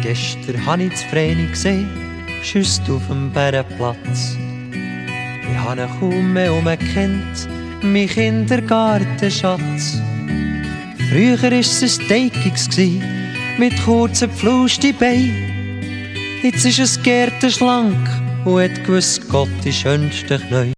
Gestern habe ich das Vreni gesehen, schüsst auf dem Bärenplatz. Ich habe ihn kaum mehr umgekannt, mein Kindergartenschatz. Früher war es ein Teikix mit kurzen Pflusti Beinen. Jetzt ist es gärtenschlank und hat gewiss Gott die schönsten Knie.